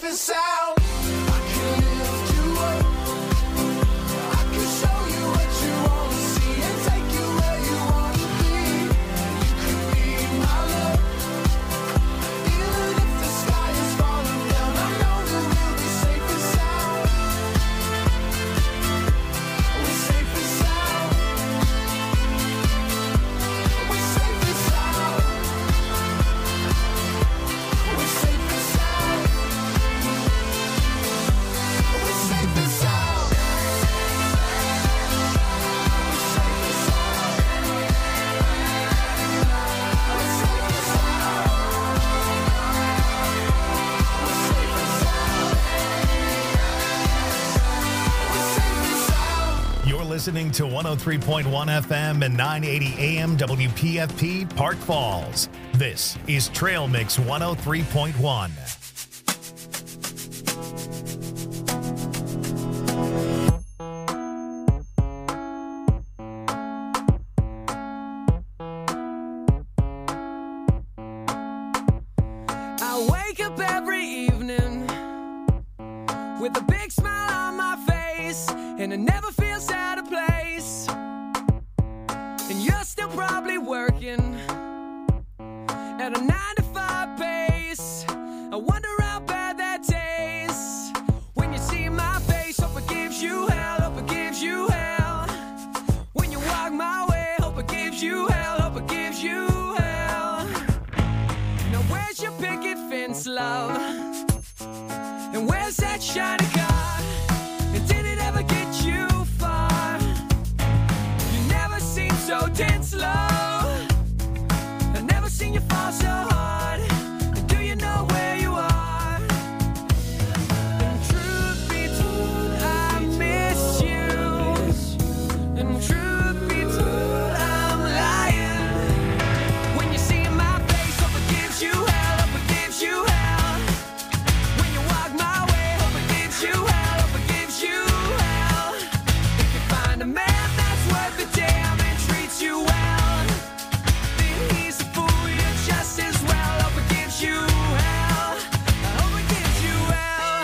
and sound. I can lift you up. I can show you what you want to see and take you where you want to be. You could be my love. Even if the sky is falling down, I know that we'll be safe and sound. We're safe and sound. We're safe and sound. We're safe and sound. We're safe and sound. You're listening to 103.1 FM and 980 AM WPFP Park Falls. This is Trail Mix 103.1. I wake up every evening with a big smile on my face, and it never feels out of place. And you're still probably working at a 9-to-5 pace. I wonder how bad that tastes when you see my face. Hope it gives you hell, hope it gives you hell. When you walk my way, hope it gives you hell, hope it gives you hell. Now where's your picket fence, love? And where's that shiny car? And did it ever get you far? You never seem so tense, love. I've never seen you fall so hard. And do you know where you are? And truth be told, I miss you. And truth be told, I'm lying. When you see my face, hope it gives you hell, hope it gives you hell. When you walk my way, hope it gives you hell, hope it gives you hell. If you find a man that's worth the damn and treats you well, then he's a fool, you're just as well. Hope it gives you hell, I hope it gives you hell.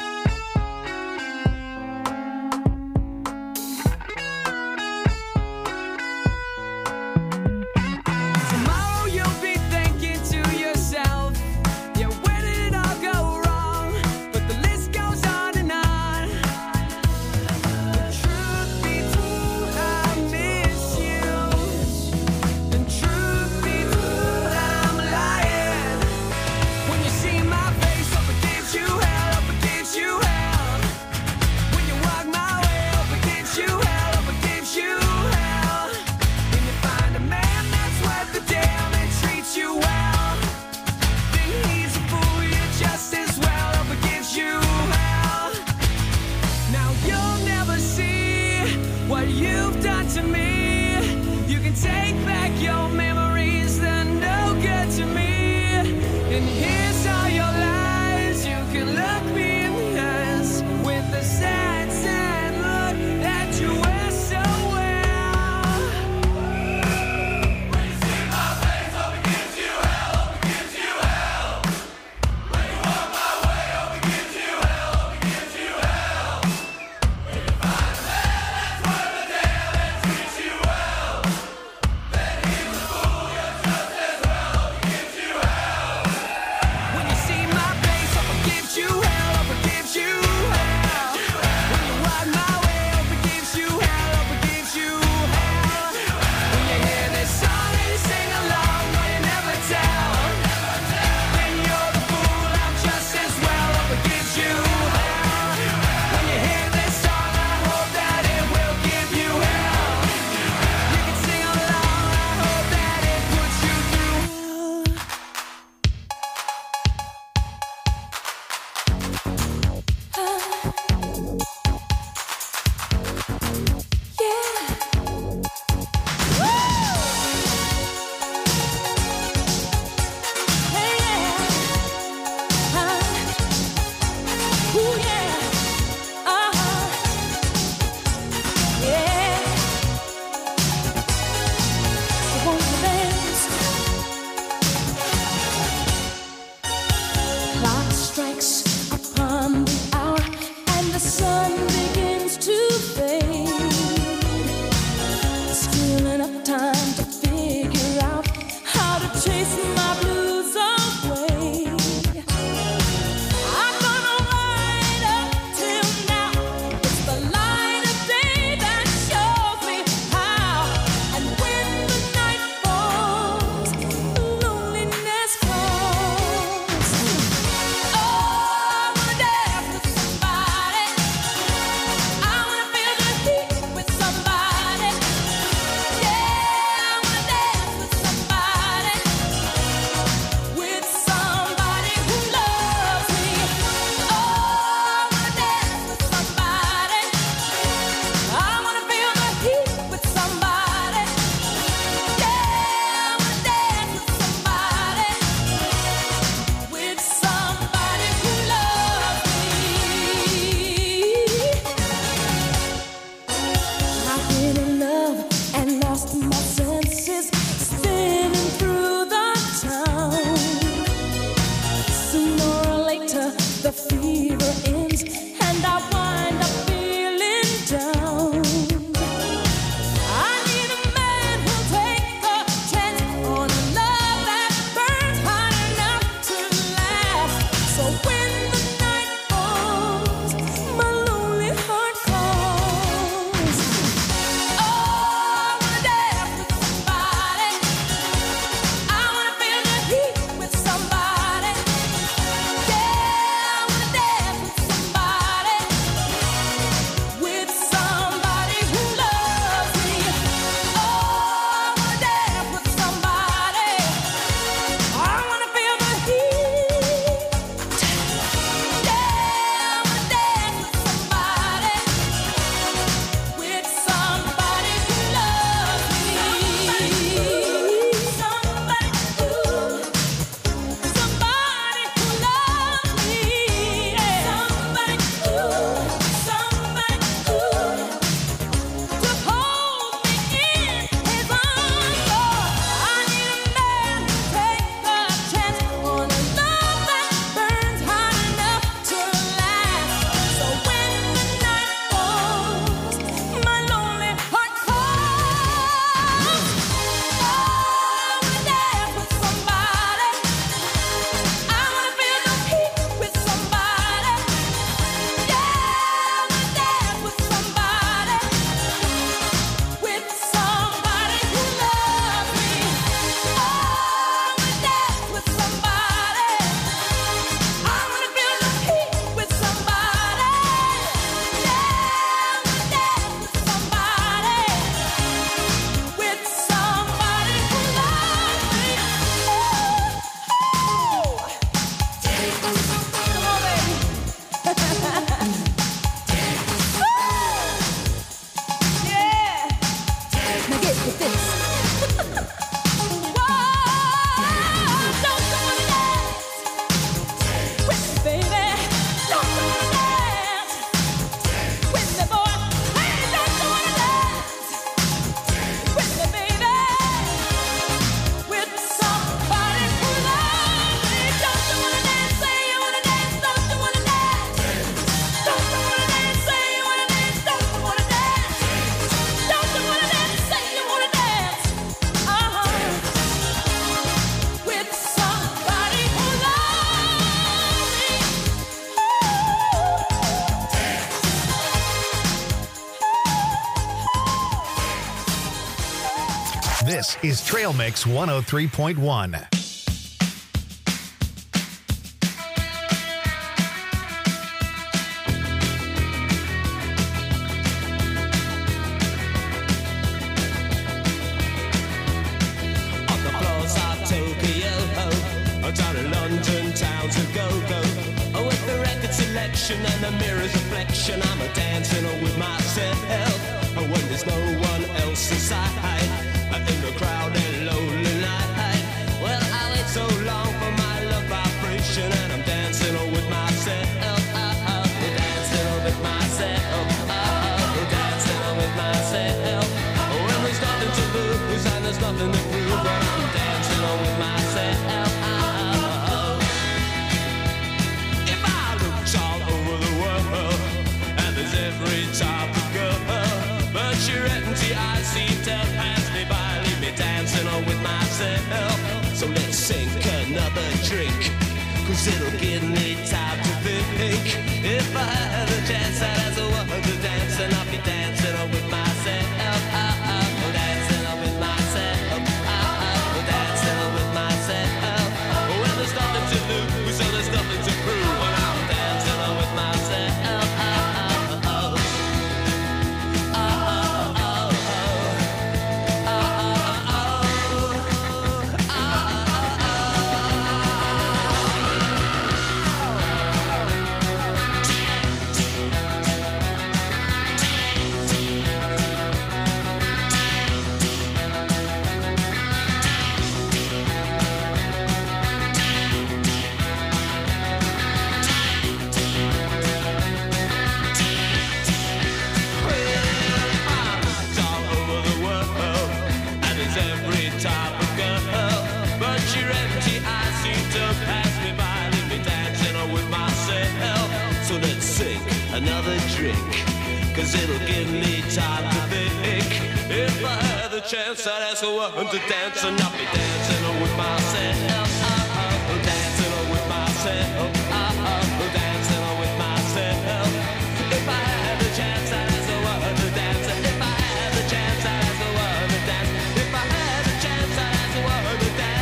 Tomorrow you'll be thinking to yourself, yeah, where did it all go wrong? But the list goes on and on. The truth be told, I miss you. And truth be told, I'm lying. When you see my face, hope it gives you hell, hope it gives you hell. When you walk my way, hope it gives you hell, hope it gives you hell. When you find a man that's worth the damn and treats you well, then he's a fool, you're just as well. Hope it gives you hell. Now you'll never see what you've done to me. You can take back your memories, they're no good to me. And here's all your lies. You can look me in the eyes with the sad, sad look that you wear so well. When you see my face, hope it gives you hell, hope it gives you hell. When you walk my way, hope it gives you hell, hope it gives you hell. When you find a man that's worth the damn and treats you well, then he's a This is Trail Mix 103.1. Down in London, towns of go-go. Oh, with the record selection and the mirror's reflection, I'm a dancing with myself. Oh, when there's no one else inside, in the crowded, lonely night. Well, I wait so long for my love vibration, and I'm dancing with myself. Dancing with myself. Dancing with myself. When there's nothing to lose and there's nothing to prove, but I'm dancing with myself. Every type of girl, but you're empty, I seem to pass me by. Leave me dancing on with myself. So let's sink another drink, cause it'll give me time to think. If I had a chance, I'd ask a woman to dance, and I'll be dancing on with myself. Dancing on with myself. Dancing on with myself. Well, there's nothing to lose, so there's nothing to prove, and I'm dancing on with myself. Another drink, cause it'll give me time to think. If I had the chance, I'd ask a woman to dance, and I'll be dancing with myself. Dancing with myself. Dancing with myself. If I had the chance, I'd ask a woman to dance. If I had the chance, I'd ask a woman to dance. If I had the chance, I'd ask a woman to dance.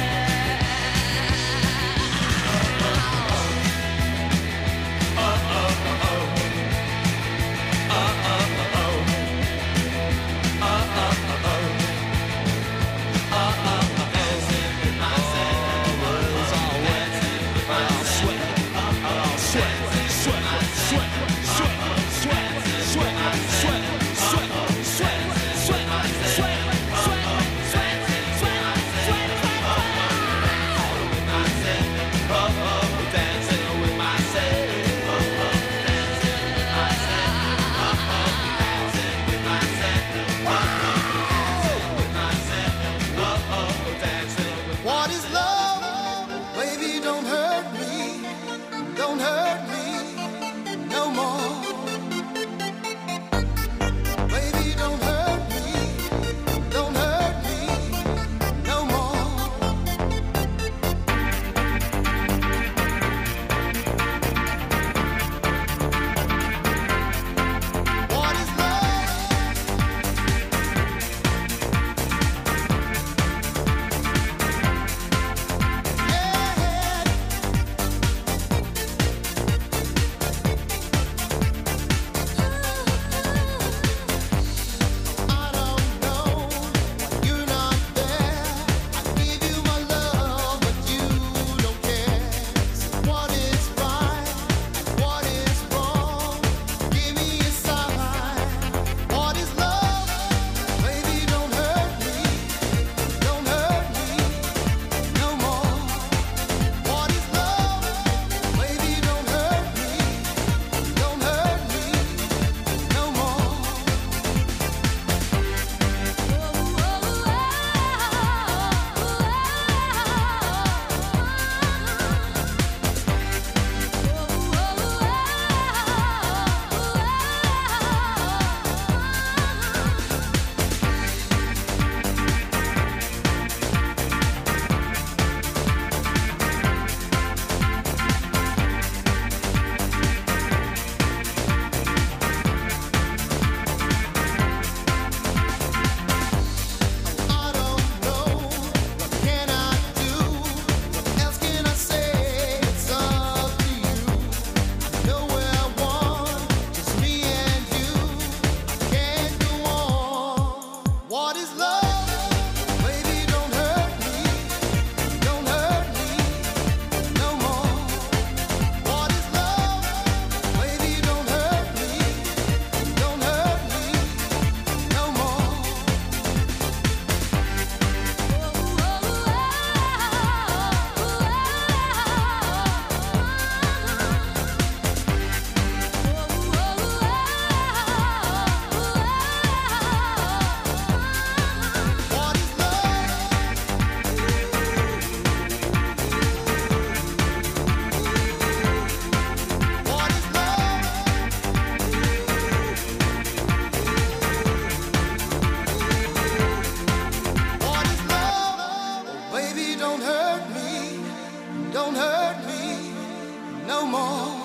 don't hurt me, don't hurt me no more.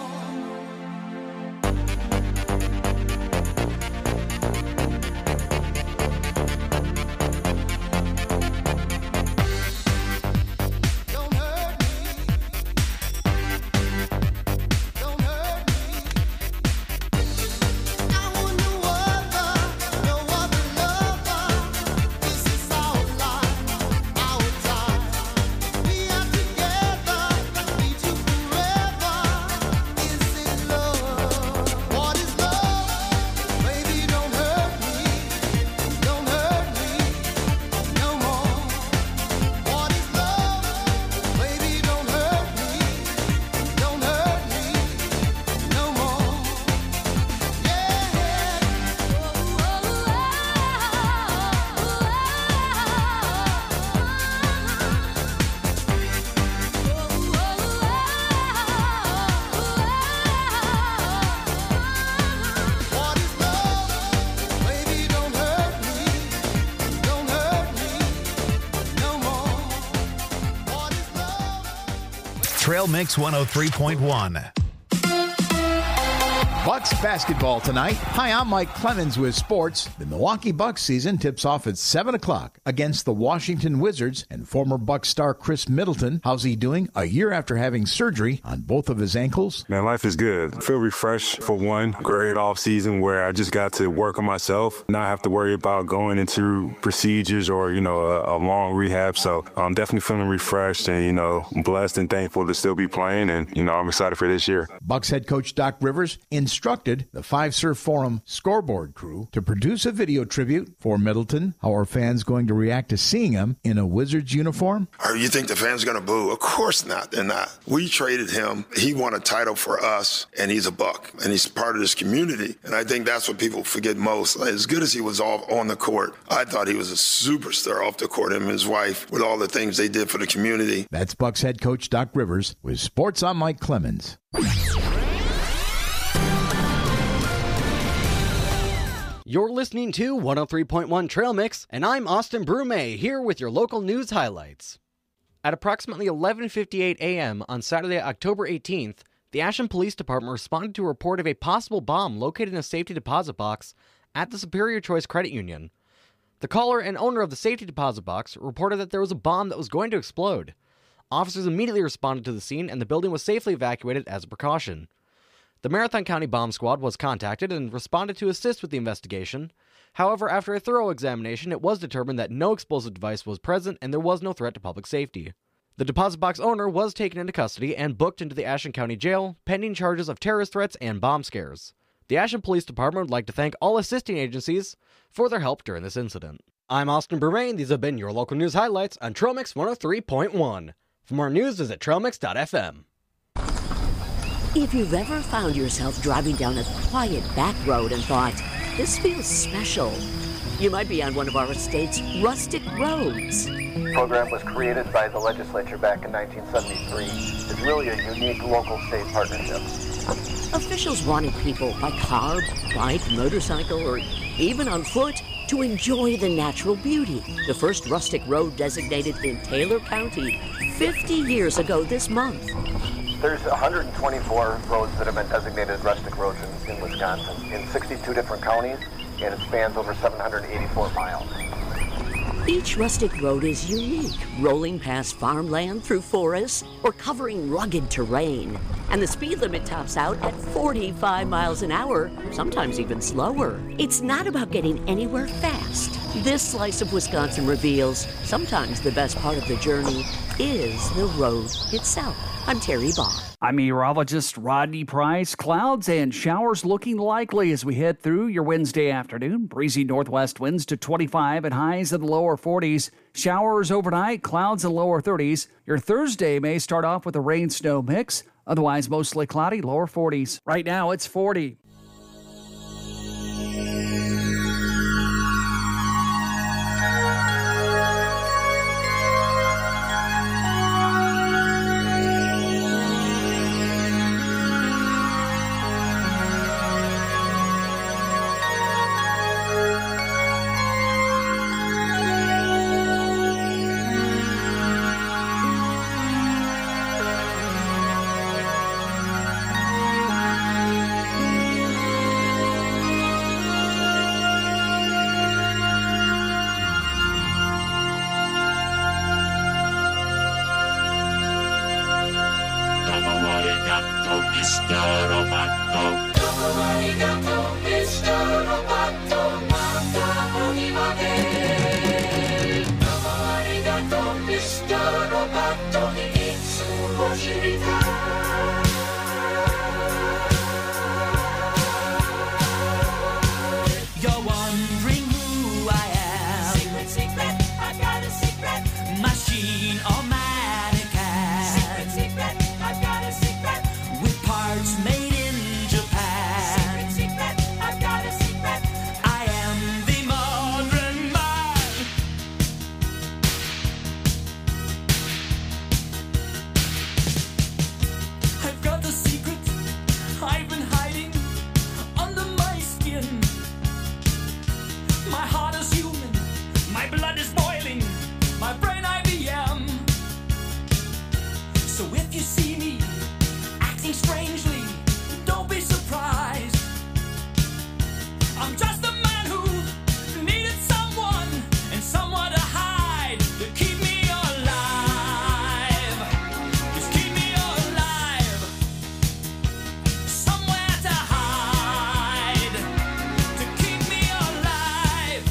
Trail Mix 103.1. Bucks basketball tonight. Hi, I'm Mike Clemens with sports. The Milwaukee Bucks season tips off at 7 o'clock against the Washington Wizards and former Bucks star Chris Middleton. How's he doing a year after having surgery on both of his ankles? Man, life is good. I feel refreshed for one. Great off season where I just got to work on myself, not have to worry about going into procedures or, a long rehab. So I'm definitely feeling refreshed and, blessed and thankful to still be playing. And, I'm excited for this year. Bucks head coach Doc Rivers instructed the Five Surf Forum scoreboard crew to produce a video tribute for Middleton. How are fans going to react to seeing him in a Wizards uniform? Or you think the fans are going to boo? Of course not. They're not. We traded him. He won a title for us, and he's a Buck, and he's part of this community. And I think that's what people forget most. As good as he was on the court, I thought he was a superstar off the court, him and his wife, with all the things they did for the community. That's Bucks head coach Doc Rivers with Sports. I'm Mike Clemens. You're listening to 103.1 Trail Mix, and I'm Austin Brume, here with your local news highlights. At approximately 11:58 a.m. on Saturday, October 18th, the Ashland Police Department responded to a report of a possible bomb located in a safety deposit box at the Superior Choice Credit Union. The caller and owner of the safety deposit box reported that there was a bomb that was going to explode. Officers immediately responded to the scene, and the building was safely evacuated as a precaution. The Marathon County Bomb Squad was contacted and responded to assist with the investigation. However, after a thorough examination, it was determined that no explosive device was present and there was no threat to public safety. The deposit box owner was taken into custody and booked into the Ashland County Jail, pending charges of terrorist threats and bomb scares. The Ashland Police Department would like to thank all assisting agencies for their help during this incident. I'm Austin Brume. These have been your local news highlights on Trail Mix 103.1. For more news, visit trailmix.fm. If you've ever found yourself driving down a quiet back road and thought, this feels special, you might be on one of our state's rustic roads. The program was created by the legislature back in 1973. It's really a unique local state partnership. Officials wanted people by car, bike, motorcycle, or even on foot to enjoy the natural beauty. The first rustic road designated in Taylor County 50 years ago this month. There's 124 roads that have been designated rustic roads in Wisconsin in 62 different counties, and it spans over 784 miles. Each rustic road is unique, rolling past farmland through forests or covering rugged terrain. And the speed limit tops out at 45 miles an hour, sometimes even slower. It's not about getting anywhere fast. This slice of Wisconsin reveals sometimes the best part of the journey is the road itself. I'm Terry Barr. I'm meteorologist Rodney Price. Clouds and showers looking likely as we head through your Wednesday afternoon. Breezy northwest winds to 25 and highs in the lower 40s. Showers overnight, clouds in lower 30s. Your Thursday may start off with a rain-snow mix. Otherwise, mostly cloudy, lower 40s. Right now, it's 40. Mr. Roboto. Domo arigato, Mr. Roboto. Mata animate. Domo arigato, Mr. Roboto. Itsu o shiritai. You're wondering who I am. Secret, secret, I got a secret. Machine or mannequin. Secret, secret, I got a secret. With parts made in Japan. Secret, secret, I got a secret. I am the modern man. I've got a secret I've been hiding under my skin. My heart is human, my blood is boiling, my brain IBM. So if you see me acting strangely, don't be surprised. I'm just a man who needed someone and someone to hide to keep me alive. Just keep me alive. Somewhere to hide to keep me alive.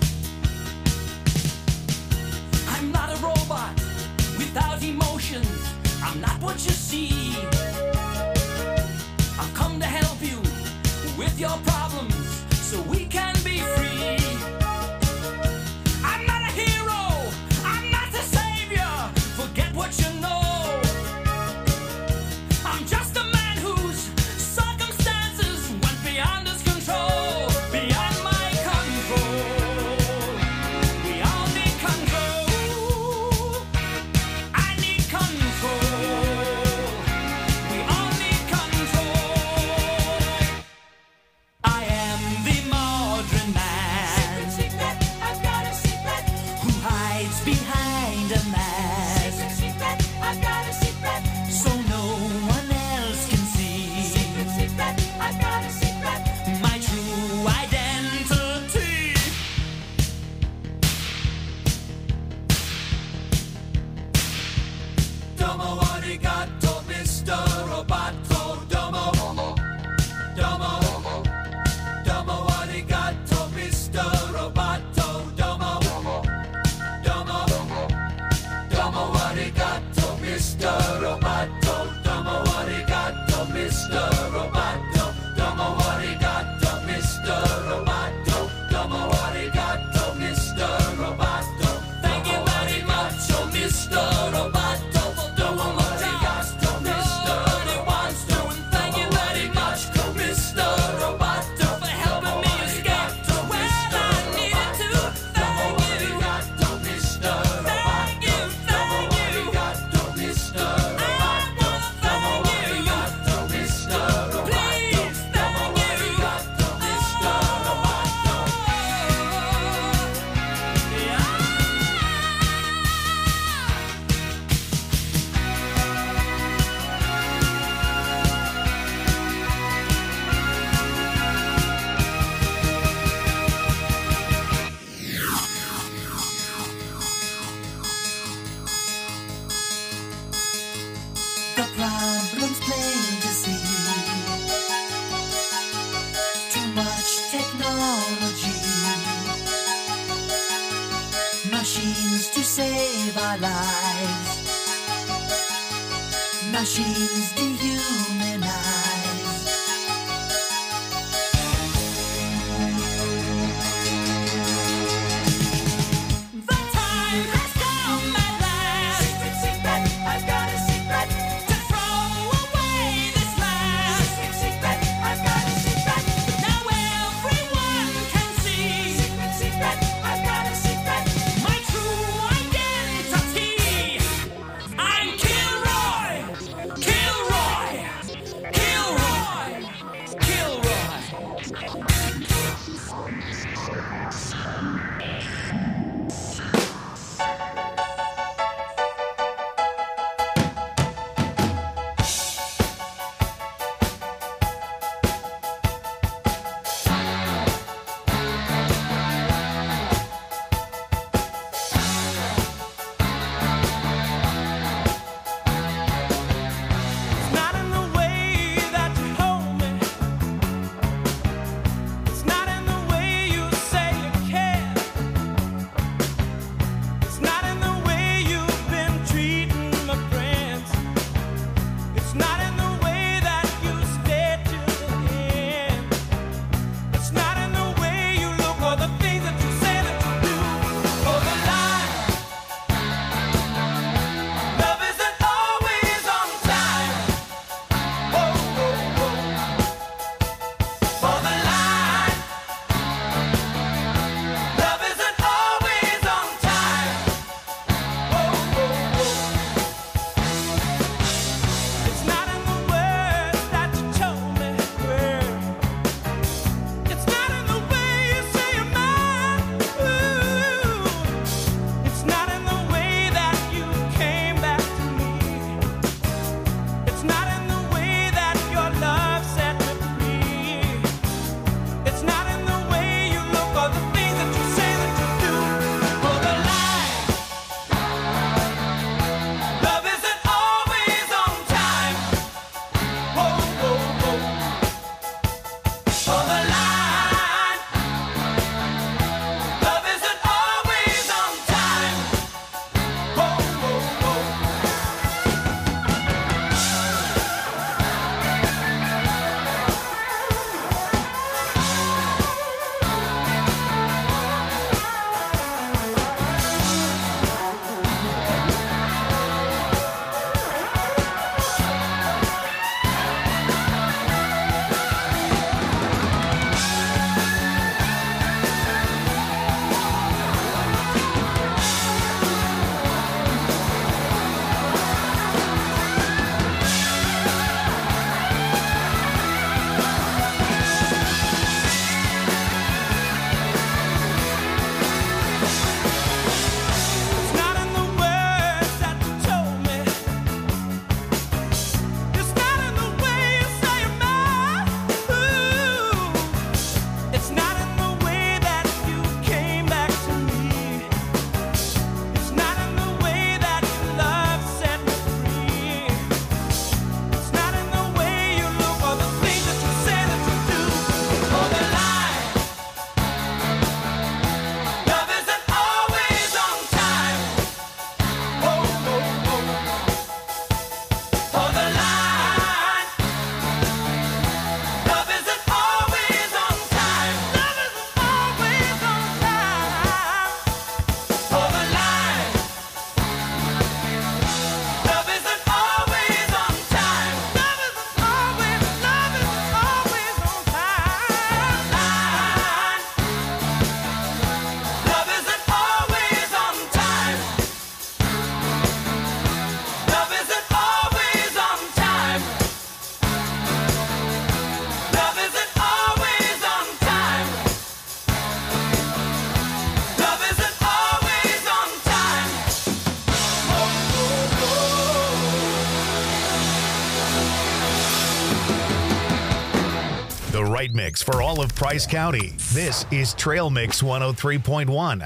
I'm not a robot without emotions. I'm not what you see. I've come to help you with your problems so we can be free. I'm not a hero, I'm not the savior. Forget what you know. I'm just a man whose circumstances went beyond his control, beyond my control. We all need control. I need control. We all need control. I am the modern man. Secret, secret, I got a secret. Who hides behind a mask Secret, secret, I got a secret. so no one else can see Secret, secret, I got a secret. my true identity. Domo arigato, Mr. Roboto. Domo, domo, domo arigato, Mr. Roboto. Domo, domo, domo arigato, Mr. Roboto. Domo arigato, Mr. Roboto. Domo arigato, Mr. Roboto. Domo arigato, Mr. Roboto. Thank you very much, oh Mr. Roboto. Domo arigato, Mr. Roboto. Thank you very much, Mr. Roboto, For helping me escape to where I needed to. Domo Thank you. arigato, Mr. Thank you, Domo thank you. arigato, Mr. I Roboto. wanna Domo thank you. arigato, Mr. Roboto. Please, Domo thank you. arigato, Mr. Roboto. The problem's plain to see. Too much technology. Machines to save our lives. Machines dehumanize. The time has come at last. Secret, secret, I got a secret. To throw away this mask. Secret, secret, I got a secret. Now everyone can see Secret, secret, I got a secret. my true identity. I'm Kilroy. Kilroy. right mix for all of Price County. This is Trail Mix 103.1.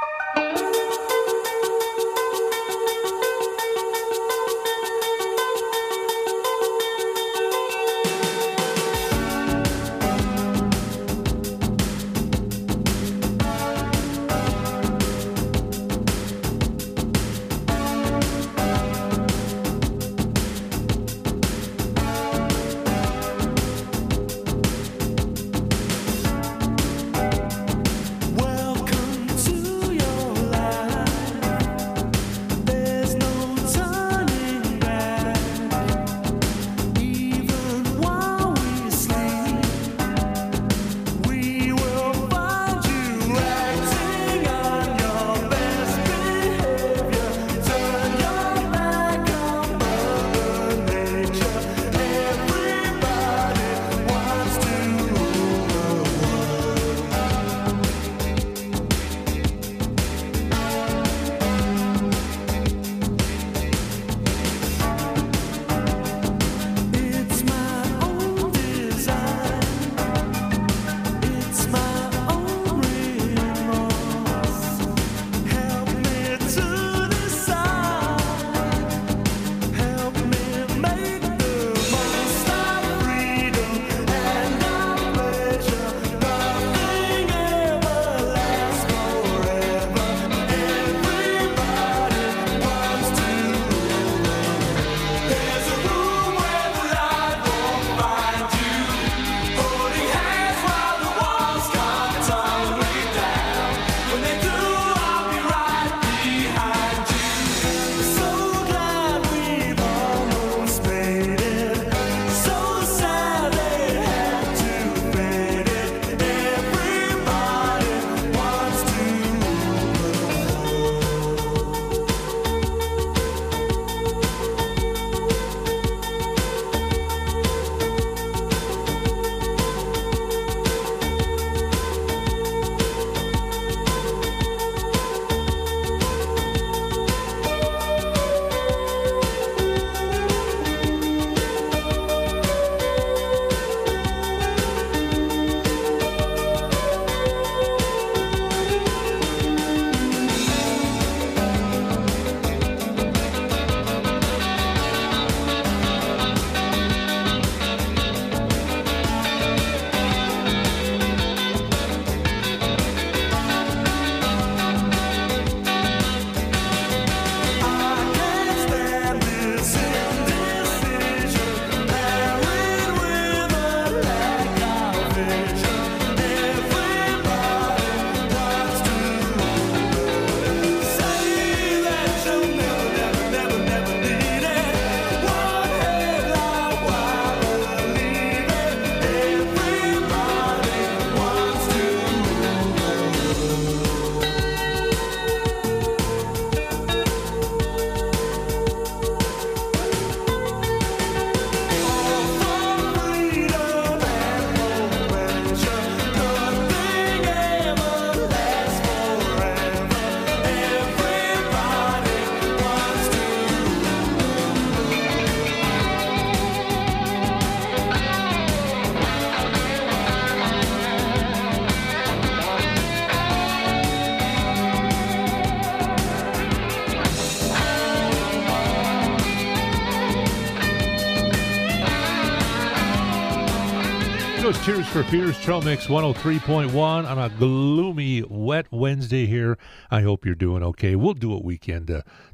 goes Tears for Fears, Trail Mix 103.1 on a gloomy, wet Wednesday here. I hope you're doing okay. We'll do what we can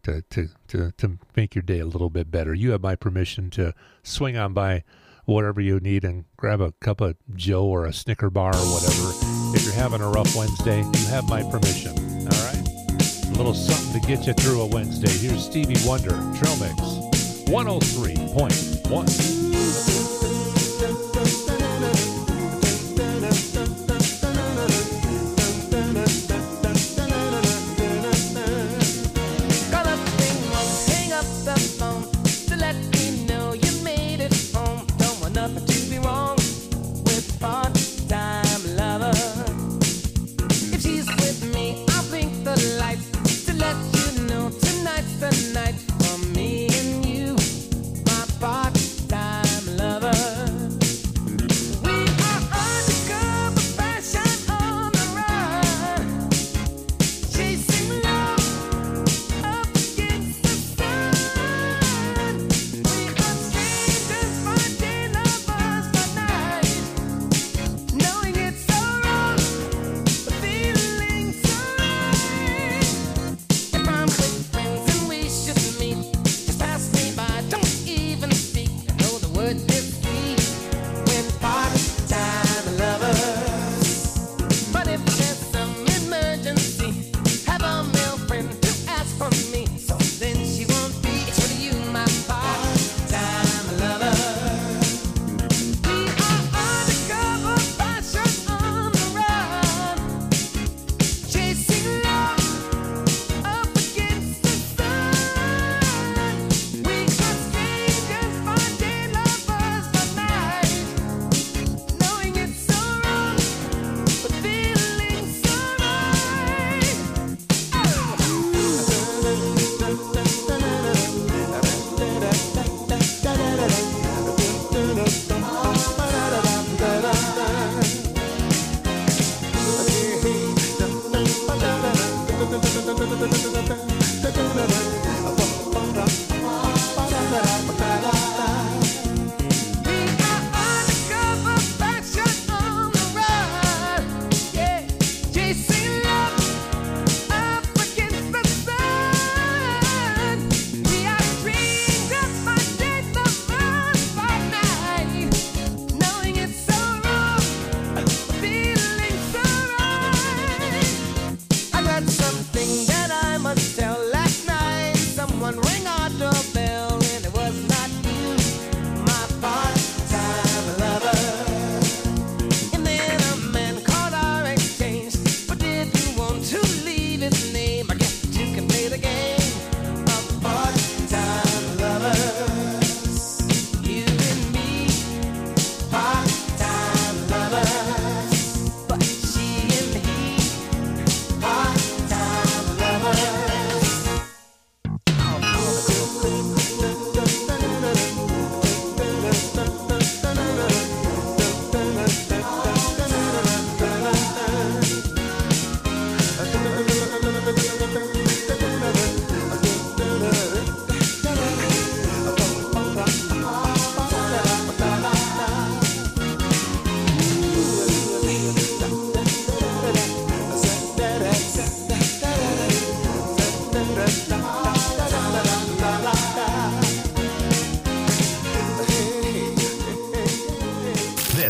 to make your day a little bit better. You have my permission to swing on by whatever you need and grab a cup of Joe or a Snicker bar or whatever. If you're having a rough Wednesday, you have my permission. All right? A little something to get you through a Wednesday. Here's Stevie Wonder, Trail Mix 103.1. Tonight's the night for me and you, my part-time lover.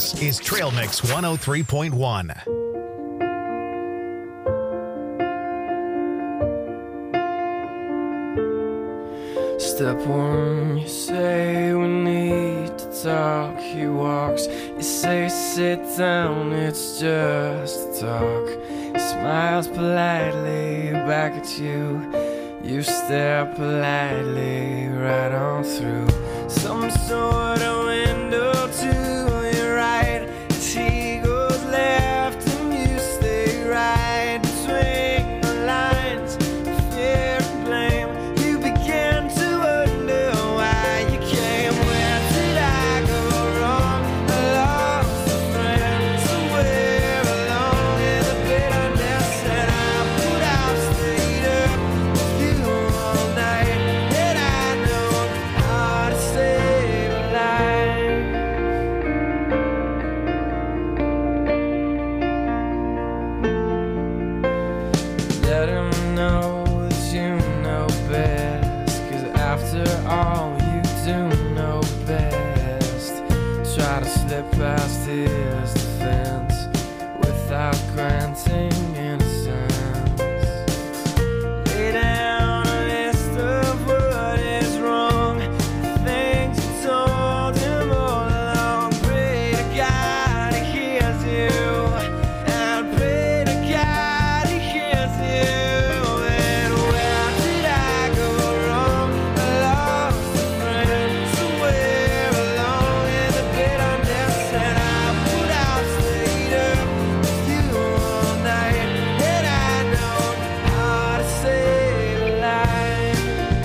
This is Trail Mix 103.1. Step one, you say we need to talk. He walks, you say sit down, it's just talk. He smiles politely back at you. You stare politely right on through some sort of window to your right. As he goes left and you stay right between the lines of fear and blame. You begin to wonder why you came. Where did I go wrong? I lost a friend somewhere along in the bitterness, and I put out stayed up with you all night. And I know how to save a life. Let him know that you know best, 'cause after all you do know best. Try to slip past his defense without granting innocence. Lay down a list of what is wrong, the things you told him all along. Pray to God he hears you, and pray to God he hears you. And where did I go wrong? I lost a friend somewhere along in the bitterness, and I put out stayed up with you all night. And I know how to save a life.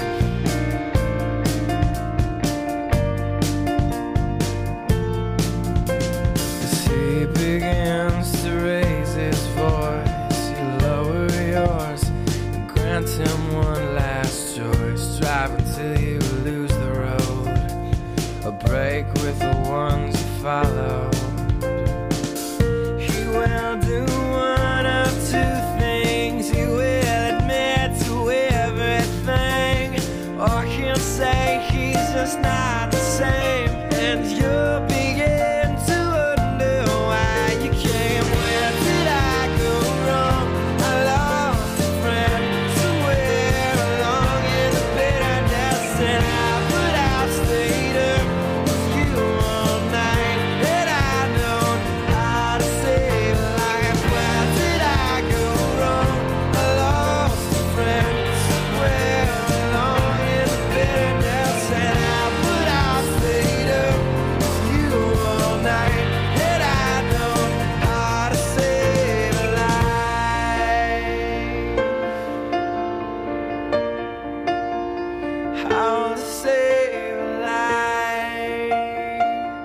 As he begins to raise his voice, you lower yours and grant him one last choice. Drive until you lose the road, a break with the ones you follow. He will do one of two things. He will admit to everything, or he'll say he's just not the same. And you'll begin to wonder why you came. Where did I go wrong? I lost a friend somewhere along in the bitterness, and I put out stayed up with you all night. And I know how to save a life. Where did I go wrong? I lost a friend somewhere along in the bitterness, and I put out stayed up with you all night. And I know how to save a life. How to save a life.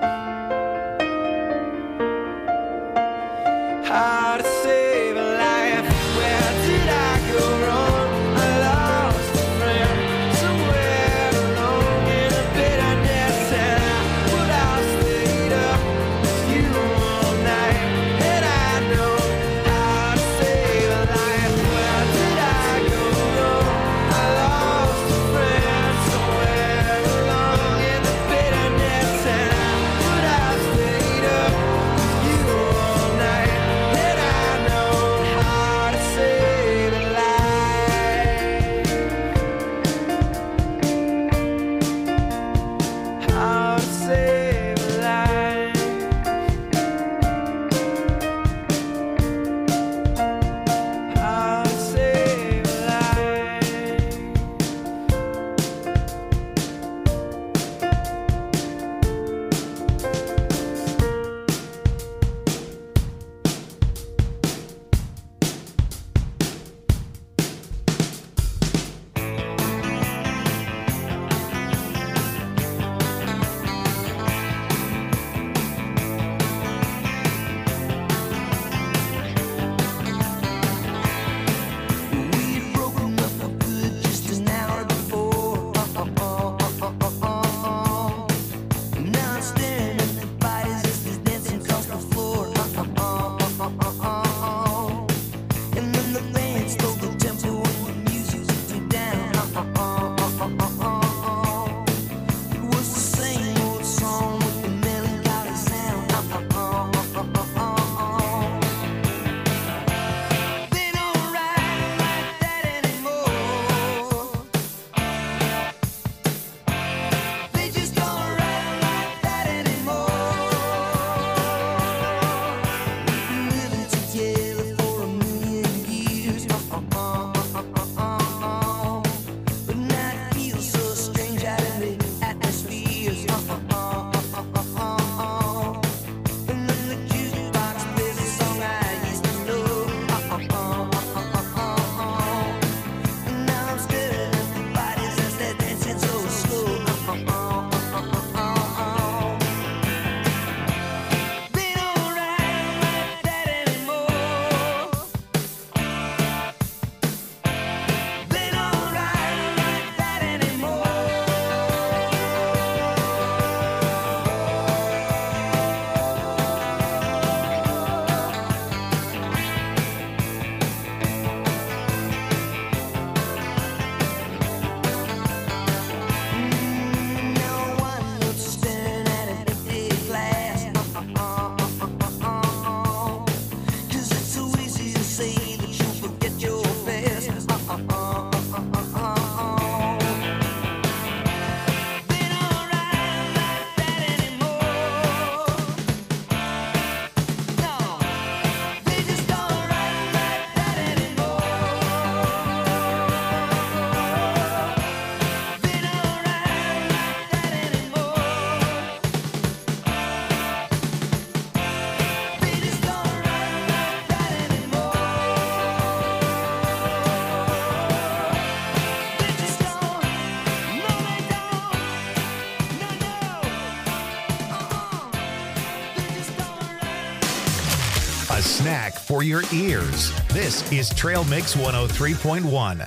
How to save a life. Where did I go wrong? I lost a friend somewhere along in the bitterness, and I put out stayed up with you all night. And I know how to save a life. Where did I go wrong? I lost a friend somewhere a snack for your ears. This is Trail Mix 103.1.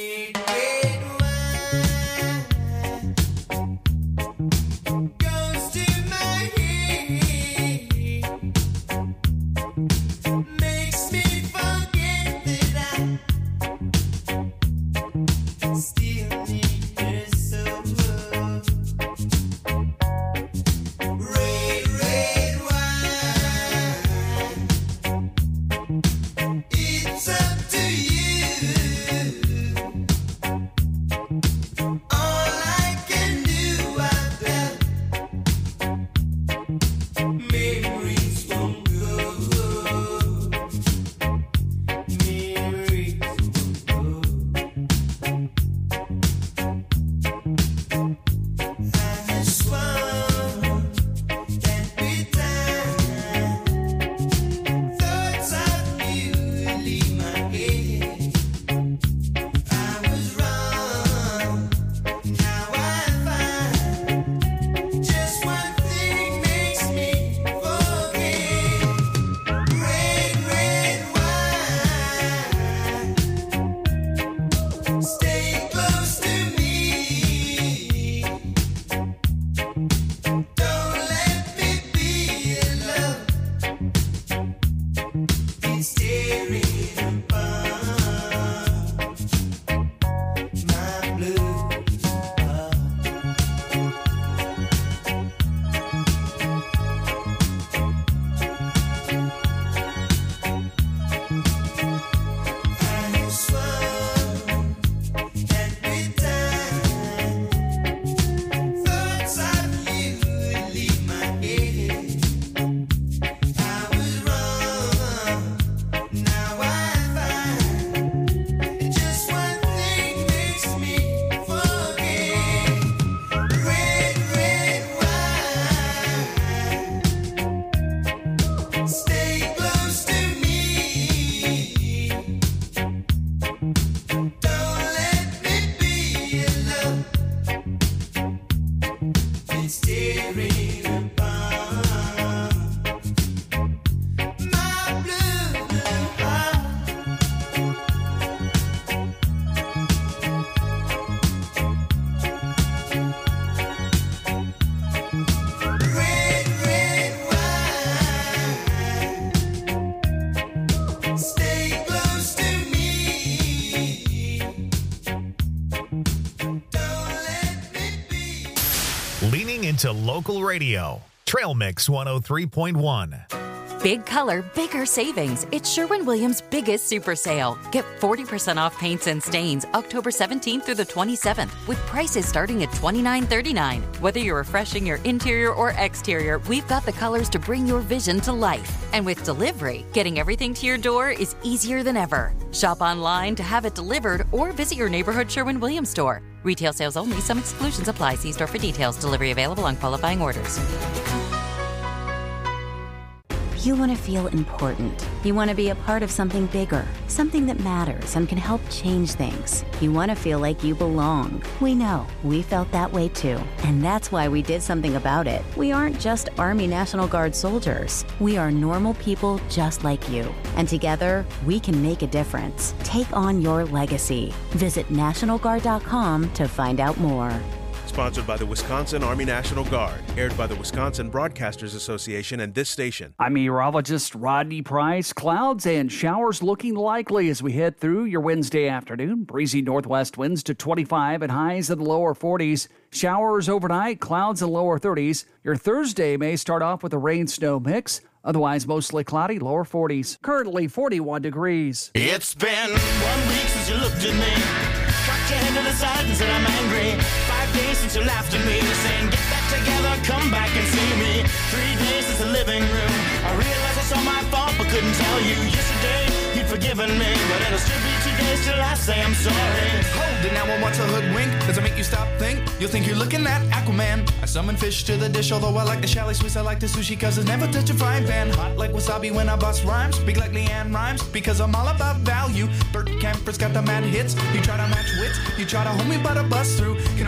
Leaning into local radio. Trail Mix 103.1. Big color, bigger savings. It's Sherwin-Williams' biggest super sale. Get 40% off paints and stains October 17th through the 27th with prices starting at $29.39. Whether you're refreshing your interior or exterior, we've got the colors to bring your vision to life. And with delivery, getting everything to your door is easier than ever. Shop online to have it delivered or visit your neighborhood Sherwin-Williams store. Retail sales only. Some exclusions apply. See store for details. Delivery available on qualifying orders. You want to feel important. You want to be a part of something bigger, something that matters and can help change things. You want to feel like you belong. We know. We felt that way too. And that's why we did something about it. We aren't just Army National Guard soldiers. We are normal people just like you. And together, we can make a difference. Take on your legacy. Visit NationalGuard.com to find out more. Sponsored by the Wisconsin Army National Guard. Aired by the Wisconsin Broadcasters Association and this station. I'm meteorologist Rodney Price. Clouds and showers looking likely as we head through your Wednesday afternoon. Breezy northwest winds to 25 and highs in the lower 40s. Showers overnight, clouds in the lower 30s. Your Thursday may start off with a rain-snow mix. Otherwise, mostly cloudy, lower 40s. Currently 41 degrees. It's been 1 week since you looked at me. Cocked your head to the side and said I'm angry. 5 days since you laughed at me, saying get back together, come back and see me. 3 days since the living room. I realized it's all my fault, but couldn't tell you. Yesterday you'd forgiven me, but it'll still be 2 days till I say I'm sorry. Hold it now and watch a hoodwink. Does it make you stop, think? You'll think you're looking at Aquaman. I summon fish to the dish, although I like the chalet Swiss. I like the sushi cause it's never touch a frying pan. Hot like wasabi when I bust rhymes. Big like Leanne Rhymes because I'm all about value. Bert Camper's got the mad hits. You try to match wits, you try to hold me but I bust through. Gonna make a break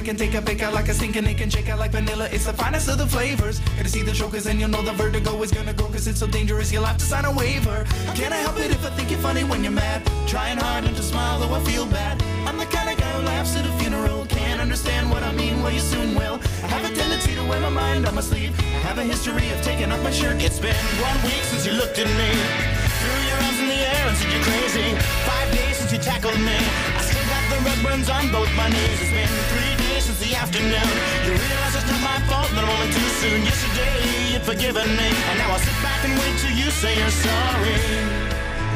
can take a bake out like a stinking it can shake out like vanilla. It's the finest of the flavors. Gotta see the show cause then you'll know the vertigo is gonna go cause it's so dangerous you'll have to sign a waiver. How can I help it if I think you're funny when you're mad? Trying hard not to smile though I feel bad. I'm the kind of guy who laughs at a funeral. Can't understand what I mean, well you soon will. I have a tendency to wear my mind on my sleeve. I have a history of taking off my shirt. It's been 1 week since you looked at me. Threw your arms in the air and said you're crazy. 5 days since you tackled me. I still got the red burns on both my knees. It's been 3 days since the afternoon. You realize it's not my fault, but a moment too soon. Yesterday you'd forgiven me, and now I'll sit back and wait till you say you're sorry.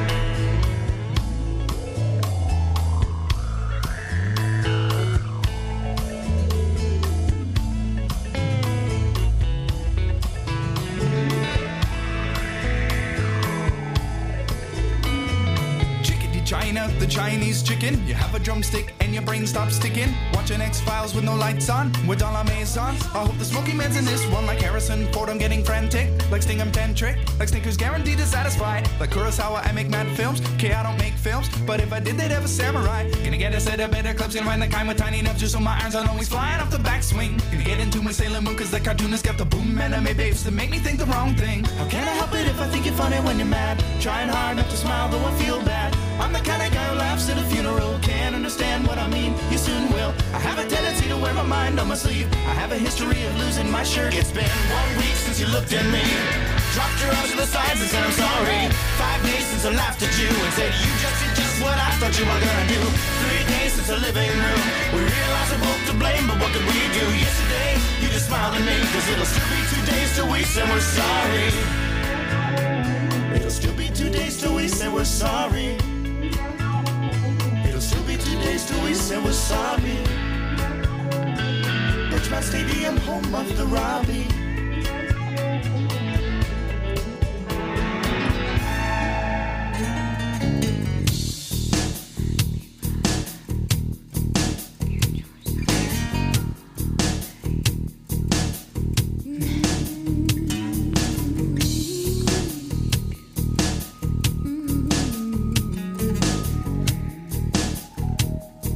China, the Chinese chicken. You have a drumstick and your brain stops sticking. Watching X-Files with no lights on, with all our maisons. I hope the Smoky Man's in this one. Like Harrison Ford, I'm getting frantic. Like Sting, I'm tantric. Like Snickers, guaranteed to satisfy. Like Kurosawa, I make mad films. Okay, I don't make films, but if I did, they'd have a samurai. Gonna get a set of better clips. Gonna find the kind with tiny nubs just so my irons aren't always flying off the backswing. Gonna get into my Sailor Moon cause the cartoonist got the boom anime babes to make me think the wrong thing. How can I help it if I think you're funny when you're mad? Trying hard not to smile though I feel bad. I'm the kind of guy who laughs at a funeral. Can't understand what I mean, you soon will. I have a tendency to wear my mind on my sleeve. I have a history of losing my shirt. It's been 1 week since you looked at me. Dropped your arms to the sides and said I'm sorry. 5 days since I laughed at you and said you just did just what I thought you were gonna do. 3 days since the living room. We realized we're both to blame, but what could we do? Yesterday, you just smiled at me, cause it'll still be 2 days till we say we're sorry. It'll still be 2 days till we say we're sorry. It'll still be 2 days till we say we're sorry. Birchmount Stadium, home of the Robbie.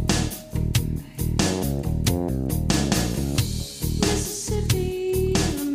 Mississippi,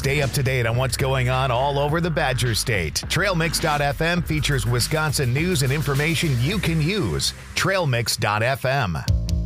Stay up to date on what's going on all over the Badger State. TrailMix.fm features Wisconsin news and information you can use. TrailMix.fm.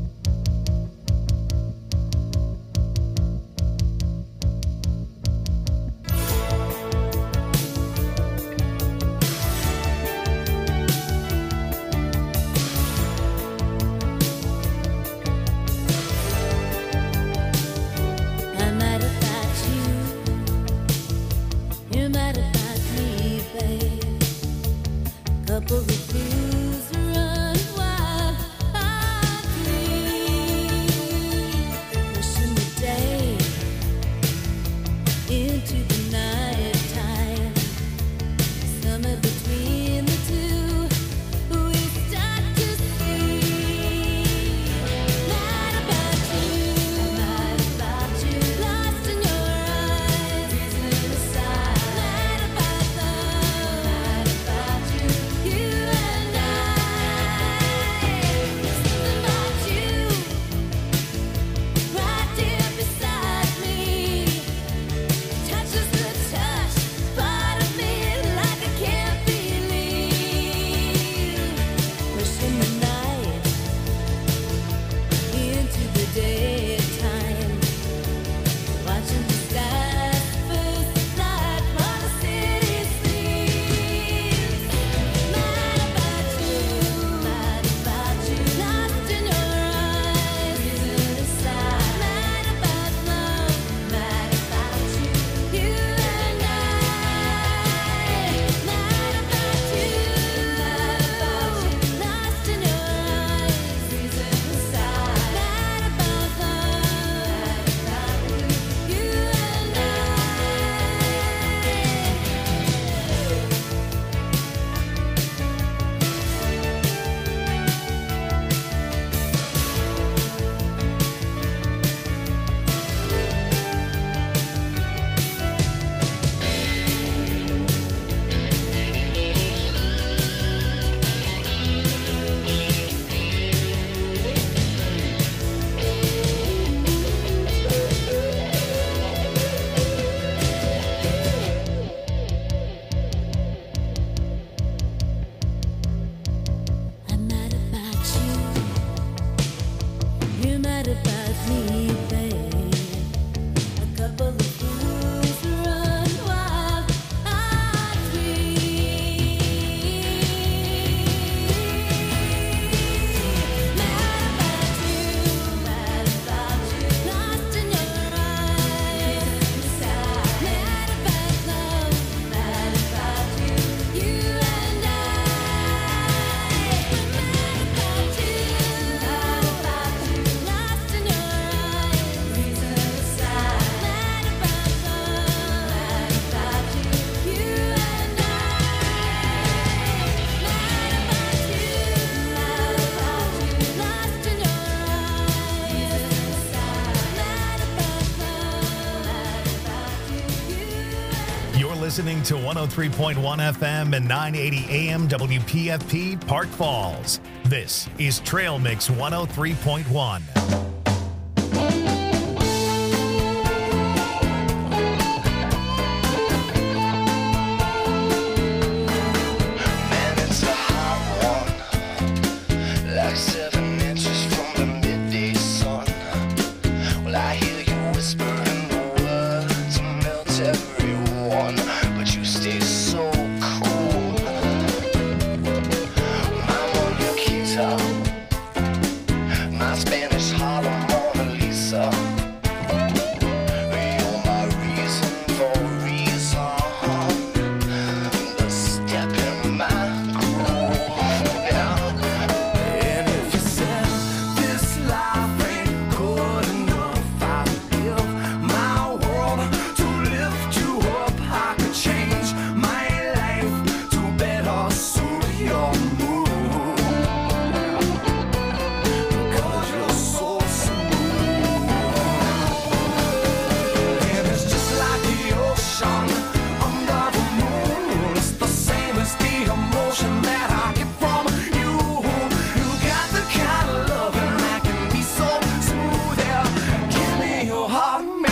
Listening to 103.1 FM and 980 AM WPFP Park Falls. This is Trail Mix 103.1. Spanish